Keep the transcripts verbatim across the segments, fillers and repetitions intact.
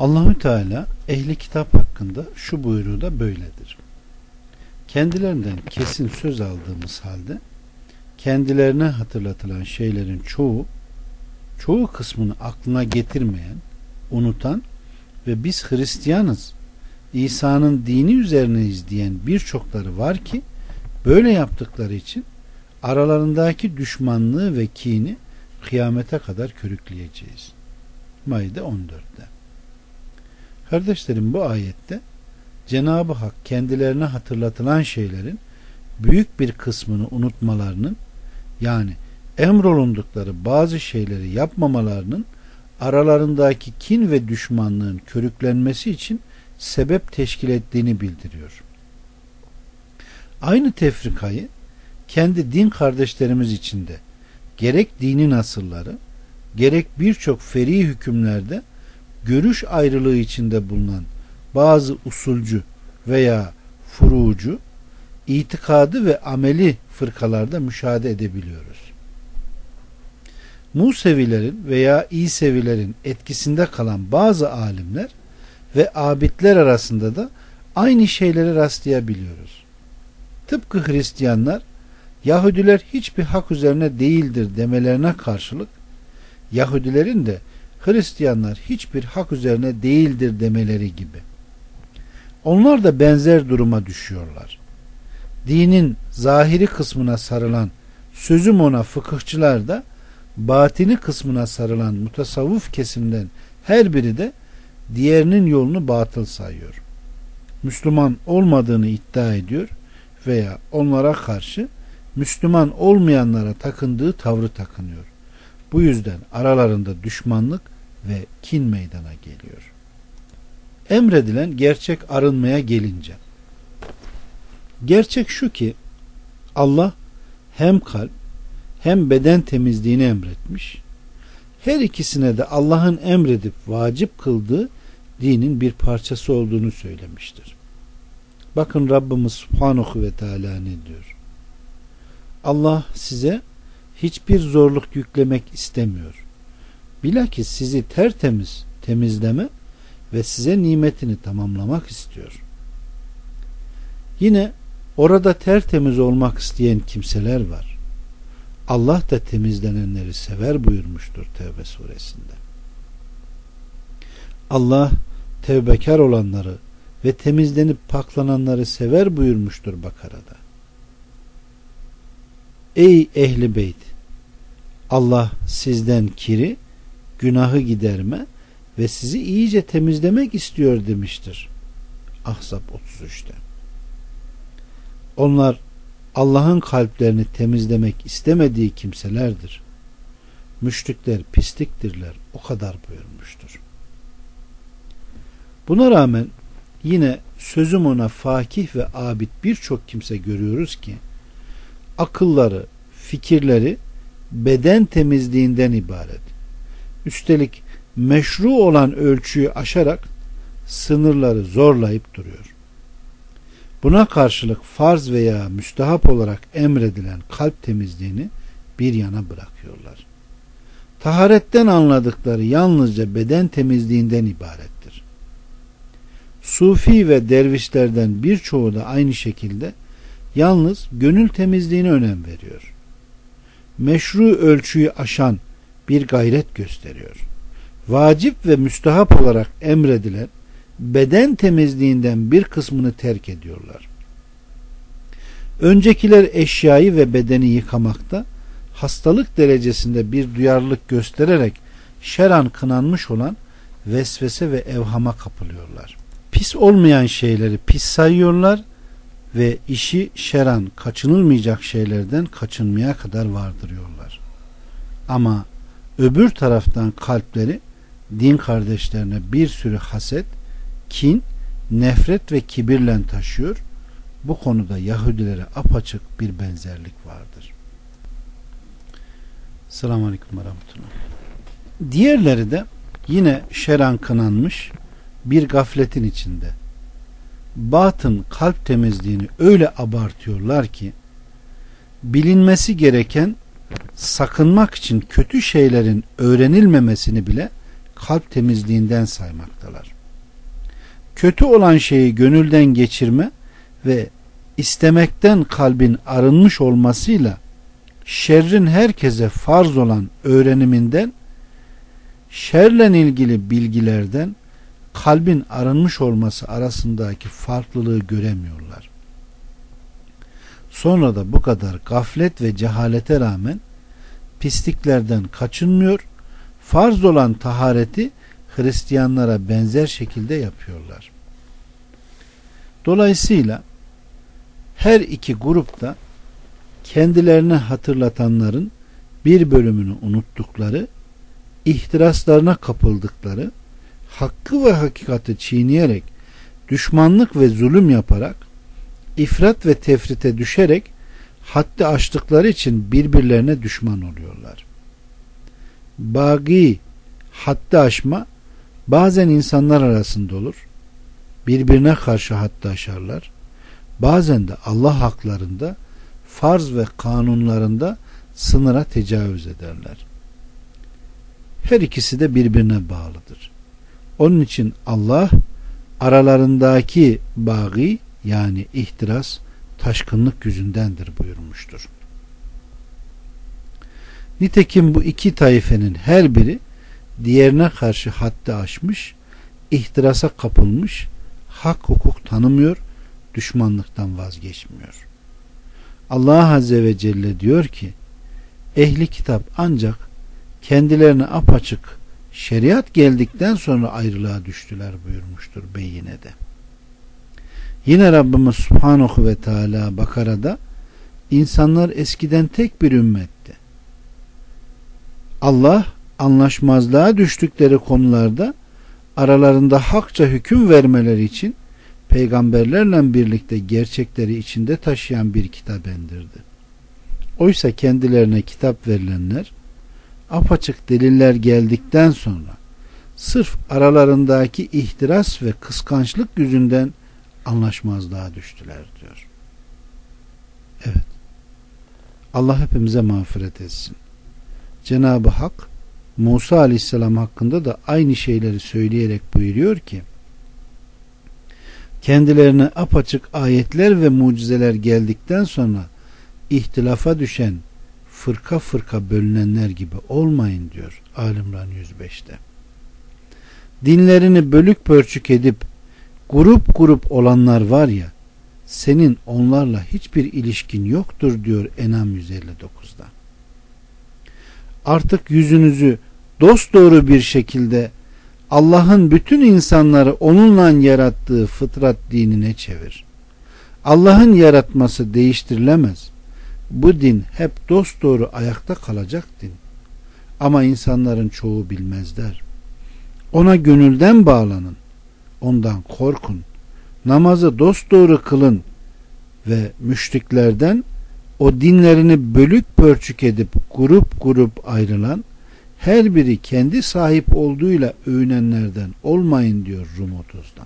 Allahü Teala ehli kitap hakkında şu buyruğu da böyledir. Kendilerinden kesin söz aldığımız halde kendilerine hatırlatılan şeylerin çoğu çoğu kısmını aklına getirmeyen, unutan ve biz Hristiyanız, İsa'nın dini üzerineyiz diyen birçokları var ki böyle yaptıkları için aralarındaki düşmanlığı ve kini kıyamete kadar körükleyeceğiz. Maide on dörtte. Kardeşlerim, bu ayette Cenab-ı Hak kendilerine hatırlatılan şeylerin büyük bir kısmını unutmalarının, yani emrolundukları bazı şeyleri yapmamalarının aralarındaki kin ve düşmanlığın körüklenmesi için sebep teşkil ettiğini bildiriyor. Aynı tefrikayı kendi din kardeşlerimiz içinde gerek dinin asılları, gerek birçok feri hükümlerde görüş ayrılığı içinde bulunan bazı usulcü veya furucu, itikadı ve ameli fırkalarda müşahede edebiliyoruz. Musevilerin veya İsevilerin etkisinde kalan bazı alimler ve abidler arasında da aynı şeyleri rastlayabiliyoruz. Tıpkı Hristiyanlar, Yahudiler hiçbir hak üzerine değildir demelerine karşılık, Yahudilerin de Hristiyanlar hiçbir hak üzerine değildir demeleri gibi. Onlar da benzer duruma düşüyorlar. Dinin zahiri kısmına sarılan sözüm ona fıkıhçılar da batini kısmına sarılan mutasavvuf kesimden her biri de diğerinin yolunu batıl sayıyor. Müslüman olmadığını iddia ediyor veya onlara karşı Müslüman olmayanlara takındığı tavrı takınıyor. Bu yüzden aralarında düşmanlık ve kin meydana geliyor. Emredilen gerçek arınmaya gelince, gerçek şu ki Allah hem kalp hem beden temizliğini emretmiş. Her ikisine de Allah'ın emredip vacip kıldığı dinin bir parçası olduğunu söylemiştir. Bakın Rabbimiz Subhanahu ve Teala ne diyor? Allah size hiçbir zorluk yüklemek istemiyor. Bilakis sizi tertemiz temizleme ve size nimetini tamamlamak istiyor. Yine orada tertemiz olmak isteyen kimseler var. Allah da temizlenenleri sever buyurmuştur Tevbe suresinde. Allah tevbekar olanları ve temizlenip paklananları sever buyurmuştur Bakara'da. Ey ehli beyt! Allah sizden kiri, günahı giderme ve sizi iyice temizlemek istiyor demiştir Ahzab otuz üçte. Onlar Allah'ın kalplerini temizlemek istemediği kimselerdir. Müşrikler pisliktirler, o kadar buyurmuştur. Buna rağmen yine sözüm ona fakih ve abid birçok kimse görüyoruz ki akılları, fikirleri beden temizliğinden ibaret. Üstelik meşru olan ölçüyü aşarak sınırları zorlayıp duruyor. Buna karşılık farz veya müstehap olarak emredilen kalp temizliğini bir yana bırakıyorlar. Taharetten anladıkları yalnızca beden temizliğinden ibarettir. Sufi ve dervişlerden birçoğu da aynı şekilde yalnız gönül temizliğine önem veriyor. Meşru ölçüyü aşan bir gayret gösteriyor. Vacip ve müstehap olarak emredilen beden temizliğinden bir kısmını terk ediyorlar. Öncekiler eşyayı ve bedeni yıkamakta hastalık derecesinde bir duyarlılık göstererek şer'an kınanmış olan vesvese ve evhama kapılıyorlar. Pis olmayan şeyleri pis sayıyorlar ve işi şer'an kaçınılmayacak şeylerden kaçınmaya kadar vardırıyorlar. Ama öbür taraftan kalpleri din kardeşlerine bir sürü haset, kin, nefret ve kibirle taşıyor. Bu konuda Yahudilere apaçık bir benzerlik vardır. Selamun Aleyküm ve Rahmetullah. Diğerleri de yine şer'an kınanmış bir gafletin içinde. Batın kalp temizliğini öyle abartıyorlar ki bilinmesi gereken sakınmak için kötü şeylerin öğrenilmemesini bile kalp temizliğinden saymaktalar. Kötü olan şeyi gönülden geçirme ve istemekten kalbin arınmış olmasıyla şerrin herkese farz olan öğreniminden, şerle ilgili bilgilerden kalbin arınmış olması arasındaki farklılığı göremiyorlar. Sonra da bu kadar gaflet ve cehalete rağmen pisliklerden kaçınmıyor, farz olan tahareti Hristiyanlara benzer şekilde yapıyorlar. Dolayısıyla her iki grupta kendilerine hatırlatanların bir bölümünü unuttukları, ihtiraslarına kapıldıkları, hakkı ve hakikati çiğneyerek, düşmanlık ve zulüm yaparak, ifrat ve tefrite düşerek, haddi aştıkları için birbirlerine düşman oluyorlar. Bagi, haddi aşma, bazen insanlar arasında olur, birbirine karşı haddi aşarlar, bazen de Allah haklarında, farz ve kanunlarında sınıra tecavüz ederler. Her ikisi de birbirine bağlıdır. Onun için Allah aralarındaki bagi, yani ihtiras, taşkınlık yüzündendir buyurmuştur. Nitekim bu iki taifenin her biri diğerine karşı haddi aşmış, ihtirasa kapılmış, hak hukuk tanımıyor, düşmanlıktan vazgeçmiyor. Allah Azze ve Celle diyor ki, ehli kitap ancak kendilerine apaçık şeriat geldikten sonra ayrılığa düştüler buyurmuştur Beyyine'de. Yine Rabbimiz Subhanahu ve Teala Bakara'da, insanlar eskiden tek bir ümmetti. Allah anlaşmazlığa düştükleri konularda aralarında hakça hüküm vermeleri için peygamberlerle birlikte gerçekleri içinde taşıyan bir kitap indirdi. Oysa kendilerine kitap verilenler apaçık deliller geldikten sonra sırf aralarındaki ihtiras ve kıskançlık yüzünden anlaşmazlığa düştüler diyor. Evet. Allah hepimize mağfiret etsin. Cenab-ı Hak Musa Aleyhisselam hakkında da aynı şeyleri söyleyerek buyuruyor ki, kendilerine apaçık ayetler ve mucizeler geldikten sonra ihtilafa düşen, fırka fırka bölünenler gibi olmayın diyor Ali İmran yüz beşte. Dinlerini bölük pörçük edip grup grup olanlar var ya, senin onlarla hiçbir ilişkin yoktur diyor En'am yüz elli dokuzda. Artık yüzünüzü dosdoğru bir şekilde Allah'ın bütün insanları onunla yarattığı fıtrat dinine çevir. Allah'ın yaratması değiştirilemez. Bu din hep dosdoğru ayakta kalacak din. Ama insanların çoğu bilmezler. Ona gönülden bağlanın. Ondan korkun. Namazı dosdoğru kılın ve müşriklerden, o dinlerini bölük pörçük edip grup grup ayrılan, her biri kendi sahip olduğuyla övünenlerden olmayın diyor Rum otuzda.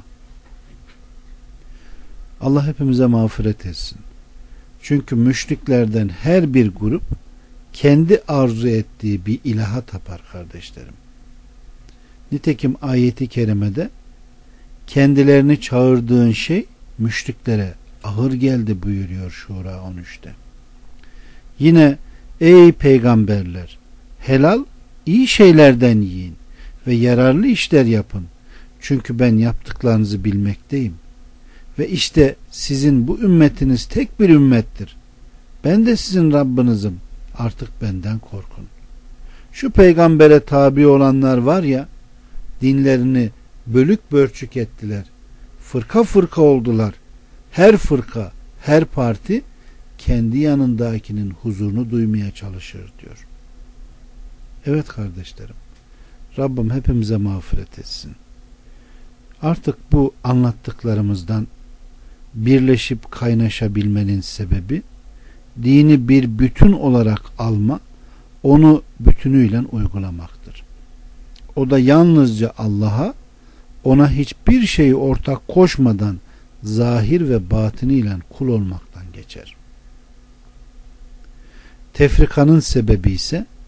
Allah hepimize mağfiret etsin. Çünkü müşriklerden her bir grup kendi arzu ettiği bir ilaha tapar kardeşlerim. Nitekim ayeti kerimede kendilerini çağırdığın şey müşriklere ağır geldi buyuruyor Şura on üçte. Yine ey peygamberler, helal iyi şeylerden yiyin ve yararlı işler yapın. Çünkü ben yaptıklarınızı bilmekteyim. Ve işte sizin bu ümmetiniz tek bir ümmettir. Ben de sizin Rabbinizim. Artık benden korkun. Şu peygambere tabi olanlar var ya, dinlerini bölük pörçük ettiler. Fırka fırka oldular. Her fırka, her parti kendi yanındakinin huzurunu duymaya çalışır diyor. Evet kardeşlerim, Rabbim hepimize mağfiret etsin. Artık bu anlattıklarımızdan birleşip kaynaşabilmenin sebebi, dini bir bütün olarak alma, onu bütünüyle uygulamaktır. O da yalnızca Allah'a, ona hiçbir şeyi ortak koşmadan zahir ve batiniyle kul olmaktan geçer. Tefrikanın sebebi ise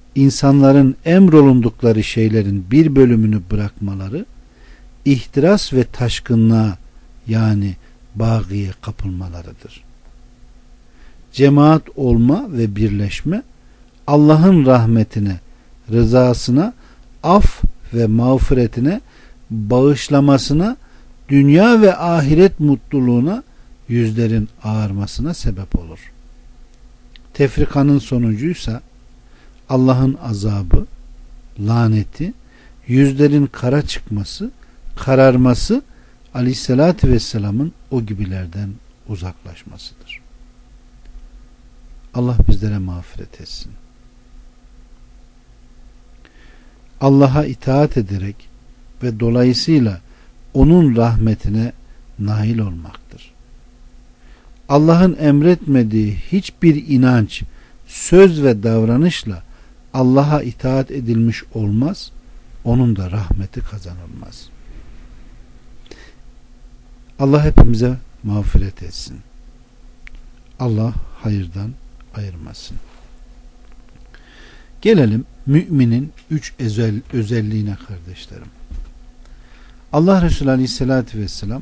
insanların emrolundukları şeylerin bir bölümünü bırakmaları, ihtiras ve taşkınlığa yani bağiye kapılmalarıdır. Cemaat olma ve birleşme, Allah'ın rahmetine, rızasına, af ve mağfiretine, bağışlamasına, dünya ve ahiret mutluluğuna, yüzlerin ağarmasına sebep olur. Tefrikanın sonucuysa Allah'ın azabı, laneti, yüzlerin kara çıkması, kararması, Aleyhisselatü Vesselam'ın o gibilerden uzaklaşmasıdır. Allah bizlere mağfiret etsin. Allah'a itaat ederek ve dolayısıyla onun rahmetine nail olmaktır. Allah'ın emretmediği hiçbir inanç, söz ve davranışla Allah'a itaat edilmiş olmaz, onun da rahmeti kazanılmaz. Allah hepimize mağfiret etsin. Allah hayırdan ayırmasın. Gelelim müminin üç özel, özelliğine kardeşlerim. Allah Resulü Aleyhisselatü Vesselam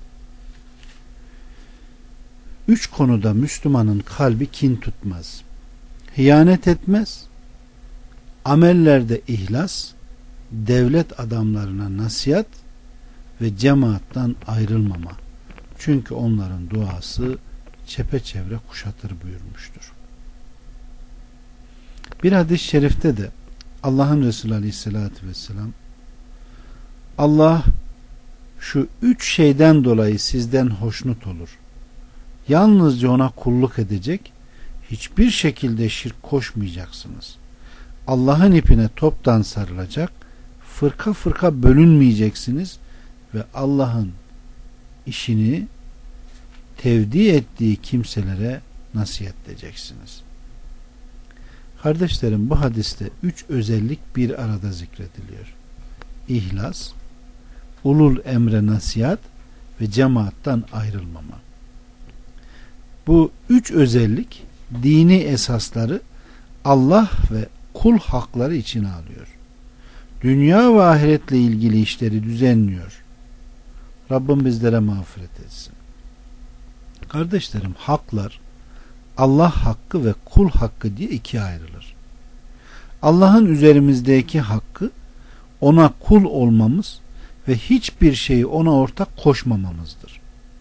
üç konuda Müslümanın kalbi kin tutmaz, hıyanet etmez, amellerde ihlas, devlet adamlarına nasihat ve cemaattan ayrılmama. Çünkü onların duası çepeçevre kuşatır buyurmuştur. Bir hadis-i şerifte de Allah'ın Resulü Aleyhisselatü Vesselam, Allah şu üç şeyden dolayı sizden hoşnut olur. Yalnızca ona kulluk edecek, hiçbir şekilde şirk koşmayacaksınız. Allah'ın ipine toptan sarılacak, fırka fırka bölünmeyeceksiniz ve Allah'ın işini tevdi ettiği kimselere nasihat edeceksiniz. Kardeşlerim, bu hadiste üç özellik bir arada zikrediliyor. İhlas, ulul emre nasihat ve cemaattan ayrılmama. Bu üç özellik dini esasları Allah ve kul hakları içine alıyor. Dünya ve ahiretle ilgili işleri düzenliyor. Rabbim bizlere mağfiret etsin. Kardeşlerim, haklar Allah hakkı ve kul hakkı diye ikiye ayrılır. Allah'ın üzerimizdeki hakkı ona kul olmamız ve hiçbir şeyi ona ortak koşmamamızdır.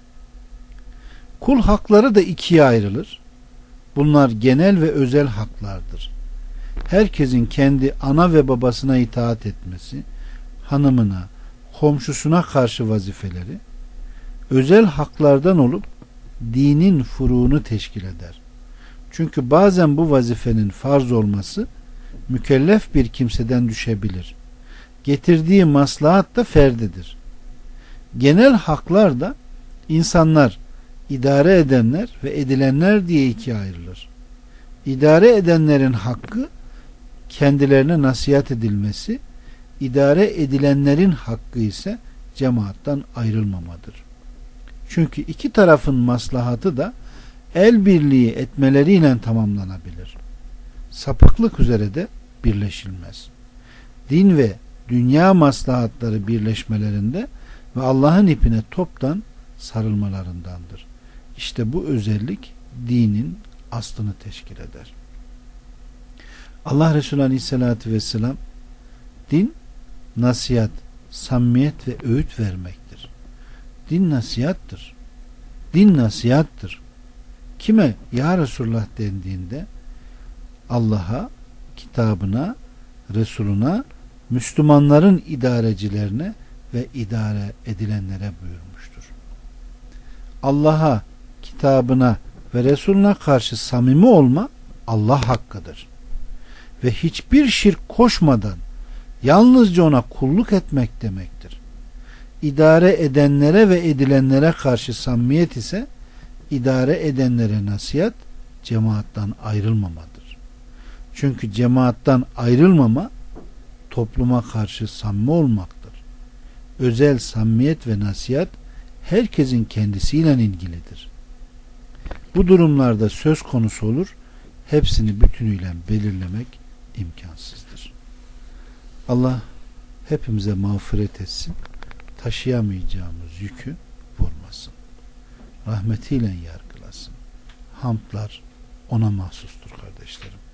Kul hakları da ikiye ayrılır. Bunlar genel ve özel haklardır. Herkesin kendi ana ve babasına itaat etmesi, hanımına, komşusuna karşı vazifeleri, özel haklardan olup dinin furuğunu teşkil eder. Çünkü bazen bu vazifenin farz olması mükellef bir kimseden düşebilir. Getirdiği maslahat da ferdidir. Genel haklar da insanlar, idare edenler ve edilenler diye ikiye ayrılır. İdare edenlerin hakkı kendilerine nasihat edilmesi, idare edilenlerin hakkı ise cemaattan ayrılmamadır. Çünkü iki tarafın maslahatı da el birliği etmeleriyle tamamlanabilir. Sapıklık üzere de birleşilmez. Din ve dünya maslahatları birleşmelerinde ve Allah'ın ipine toptan sarılmalarındandır. İşte bu özellik dinin aslını teşkil eder. Allah Resulü Aleyhisselatü Vesselam, din nasihat, samimiyet ve öğüt vermektir. Din nasihattır. Din nasihattır. Kime ya Resulullah dendiğinde Allah'a, kitabına, Resuluna, Müslümanların idarecilerine ve idare edilenlere buyurmuştur. Allah'a, kitabına ve Resuluna karşı samimi olma Allah hakkıdır. Ve hiçbir şirk koşmadan yalnızca ona kulluk etmek demektir. İdare edenlere ve edilenlere karşı samimiyet ise idare edenlere nasihat, cemaattan ayrılmamadır. Çünkü cemaattan ayrılmama topluma karşı samimi olmaktır. Özel samimiyet ve nasihat herkesin kendisiyle ilgilidir. Bu durumlarda söz konusu olur, hepsini bütünüyle belirlemek imkansızdır. Allah hepimize mağfiret etsin. Taşıyamayacağımız yükü vurmasın. Rahmetiyle yargılasın. Hamdlar ona mahsustur kardeşlerim.